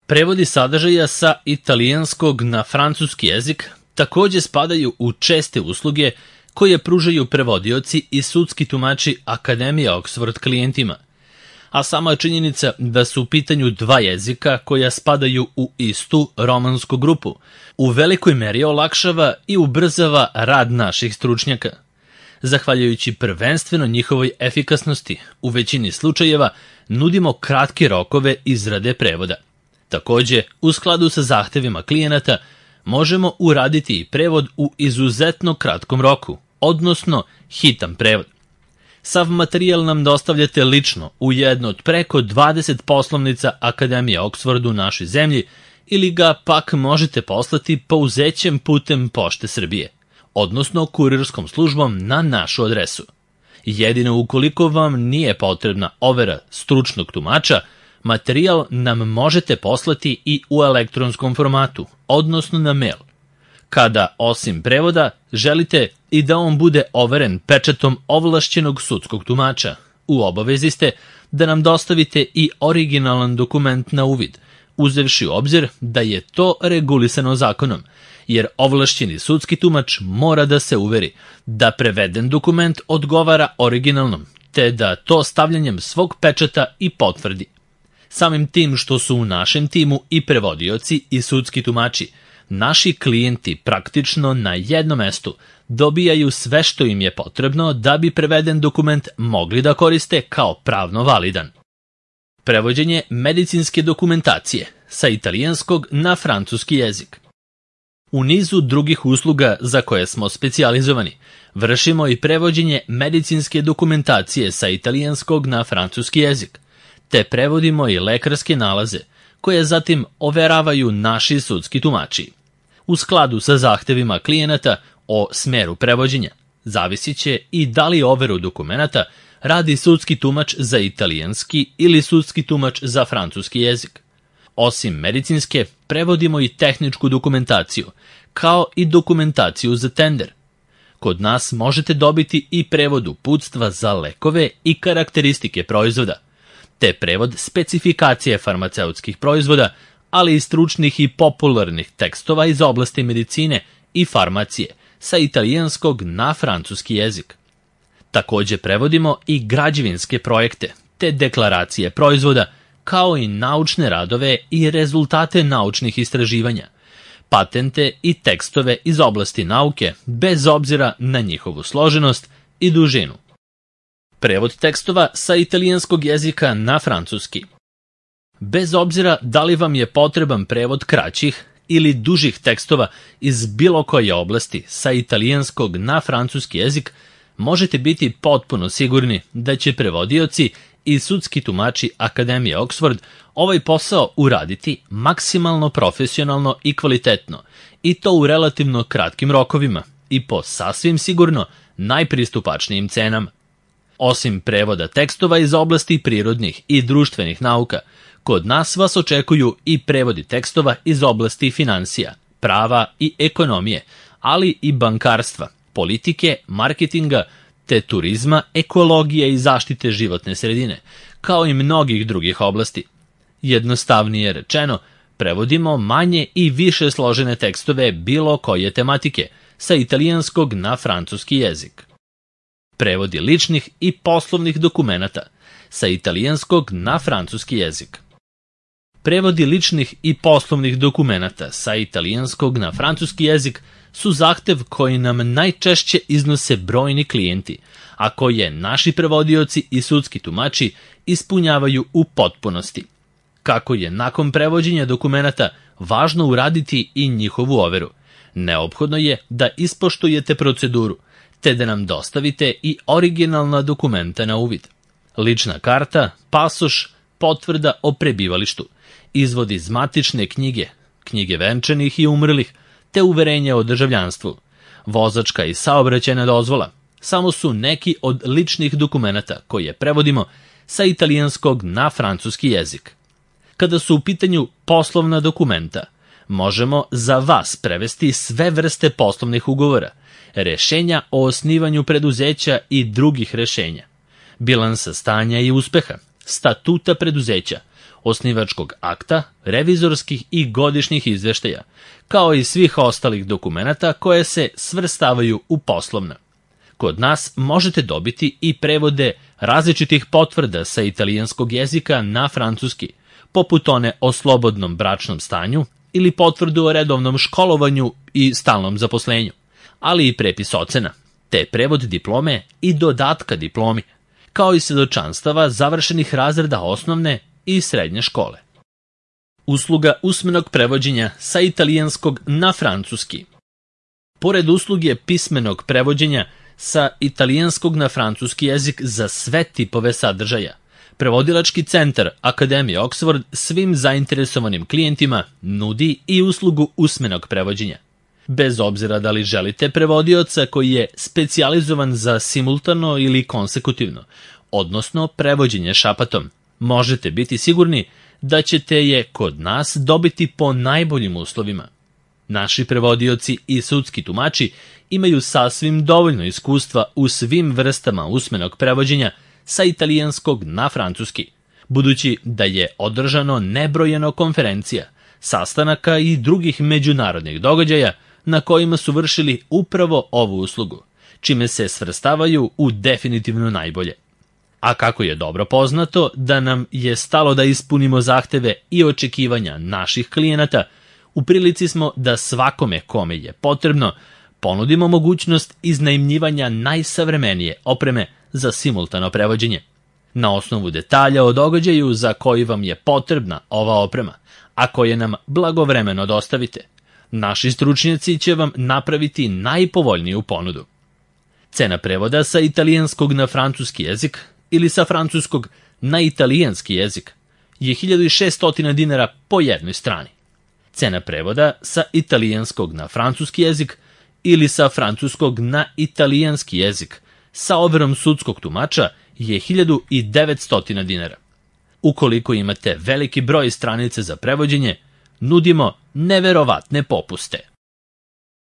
Prevodi sadržaja sa italijanskog na francuski jezik takođe spadaju u česte usluge koje pružaju prevodioci i sudski tumači Akademije Oxford klijentima. A sama činjenica da su u pitanju dva jezika koja spadaju u istu romansku grupu u velikoj meri olakšava i ubrzava rad naših stručnjaka. Zahvaljujući prvenstveno njihovoj efikasnosti, u većini slučajeva nudimo kratke rokove izrade prevoda. Takođe, u skladu sa zahtevima klijenata, možemo uraditi i prevod u izuzetno kratkom roku, odnosno hitan prevod. Sav materijal nam dostavljate lično u jedno od preko 20 poslovnica Akademije Oxford u našoj zemlji ili ga pak možete poslati pouzećem putem Pošte Srbije, odnosno kurirskom službom na našu adresu. Jedino ukoliko vam nije potrebna overa stručnog tumača, materijal nam možete poslati i u elektronskom formatu, odnosno na mail. Kada, osim prevoda, želite i da on bude overen pečatom ovlašćenog sudskog tumača, u obavezi ste da nam dostavite i originalan dokument na uvid, uzevši u obzir da je to regulisano zakonom, jer ovlašćeni sudski tumač mora da se uveri da preveden dokument odgovara originalnom, te da to stavljanjem svog pečata i potvrdi. Samim tim što su u našem timu i prevodioci i sudski tumači, naši klijenti praktično na jednom mestu dobijaju sve što im je potrebno da bi preveden dokument mogli da koriste kao pravno validan. Prevođenje medicinske dokumentacije sa italijanskog na francuski jezik. U nizu drugih usluga za koje smo specijalizovani, vršimo i prevođenje medicinske dokumentacije sa italijanskog na francuski jezik, te prevodimo i lekarske nalaze, koje zatim overavaju naši sudski tumači. U skladu sa zahtevima klijenata o smeru prevođenja, zavisit će i da li overu dokumenata radi sudski tumač za italijanski ili sudski tumač za francuski jezik. Osim medicinske, prevodimo i tehničku dokumentaciju, kao i dokumentaciju za tender. Kod nas možete dobiti i prevod uputstva za lekove i karakteristike proizvoda, te prevod specifikacije farmaceutskih proizvoda, ali i stručnih i popularnih tekstova iz oblasti medicine i farmacije sa italijanskog na francuski jezik. Takođe prevodimo i građevinske projekte, te deklaracije proizvoda, kao i naučne radove i rezultate naučnih istraživanja, patente i tekstove iz oblasti nauke, bez obzira na njihovu složenost i dužinu. Prevod tekstova sa italijanskog jezika na francuski. Bez obzira da li vam je potreban prevod kraćih ili dužih tekstova iz bilo koje oblasti sa italijanskog na francuski jezik, možete biti potpuno sigurni da će prevodioci i sudski tumači Akademije Oxford ovaj posao uraditi maksimalno profesionalno i kvalitetno, i to u relativno kratkim rokovima i po sasvim sigurno najpristupačnijim cenama. Osim prevoda tekstova iz oblasti prirodnih i društvenih nauka, kod nas vas očekuju i prevodi tekstova iz oblasti finansija, prava i ekonomije, ali i bankarstva, politike, marketinga, te turizma, ekologije i zaštite životne sredine, kao i mnogih drugih oblasti. Jednostavnije rečeno, prevodimo manje i više složene tekstove bilo koje tematike sa italijanskog na francuski jezik. Prevodi ličnih i poslovnih dokumenata sa italijanskog na francuski jezik. Prevodi ličnih i poslovnih dokumenata sa italijanskog na francuski jezik su zahtev koji nam najčešće iznose brojni klijenti, a koje naši prevodioci i sudski tumači ispunjavaju u potpunosti. Kako je nakon prevođenja dokumenata važno uraditi i njihovu overu, neophodno je da ispoštujete proceduru, te da nam dostavite i originalna dokumenta na uvid. Lična karta, pasoš, potvrda o prebivalištu, izvod iz matične knjige, knjige venčanih i umrlih, te uverenje o državljanstvu, vozačka i saobraćajna dozvola, samo su neki od ličnih dokumenata koje prevodimo sa italijanskog na francuski jezik. Kada su u pitanju poslovna dokumenta, možemo za vas prevesti sve vrste poslovnih ugovora, rešenja o osnivanju preduzeća i drugih rešenja, bilansa stanja i uspeha, statuta preduzeća, osnivačkog akta, revizorskih i godišnjih izveštaja, kao i svih ostalih dokumenata koje se svrstavaju u poslovna. Kod nas možete dobiti i prevode različitih potvrda sa italijanskog jezika na francuski, poput one o slobodnom bračnom stanju ili potvrdu o redovnom školovanju i stalnom zaposlenju, ali i prepis ocena, te prevod diplome i dodatka diplomi, kao i svedočanstava završenih razreda osnovne i srednje škole. Usluga usmenog prevođenja sa italijanskog na francuski. Pored usluge pismenog prevođenja sa italijanskog na francuski jezik za sve tipove sadržaja, Prevodilački centar Akademije Oxford svim zainteresovanim klijentima nudi i uslugu usmenog prevođenja. Bez obzira da li želite prevodioca koji je specijalizovan za simultano ili konsekutivno, odnosno prevođenje šapatom, možete biti sigurni da ćete je kod nas dobiti po najboljim uslovima. Naši prevodioci i sudski tumači imaju sasvim dovoljno iskustva u svim vrstama usmenog prevođenja sa italijanskog na francuski, budući da je održano nebrojeno konferencija, sastanaka i drugih međunarodnih događaja na kojima su vršili upravo ovu uslugu, čime se svrstavaju u definitivno najbolje. A kako je dobro poznato da nam je stalo da ispunimo zahteve i očekivanja naših klijenata, u prilici smo da svakome kome je potrebno ponudimo mogućnost iznajmljivanja najsavremenije opreme za simultano prevođenje. Na osnovu detalja o događaju za koji vam je potrebna ova oprema, a koje nam blagovremeno dostavite, naši stručnjaci će vam napraviti najpovoljniju ponudu. Cena prevoda sa italijanskog na francuski jezik ili sa francuskog na italijanski jezik je 1600 dinara po jednoj strani. Cena prevoda sa italijanskog na francuski jezik ili sa francuskog na italijanski jezik sa overom sudskog tumača je 1900 dinara. Ukoliko imate veliki broj stranice za prevođenje, nudimo neverovatne popuste.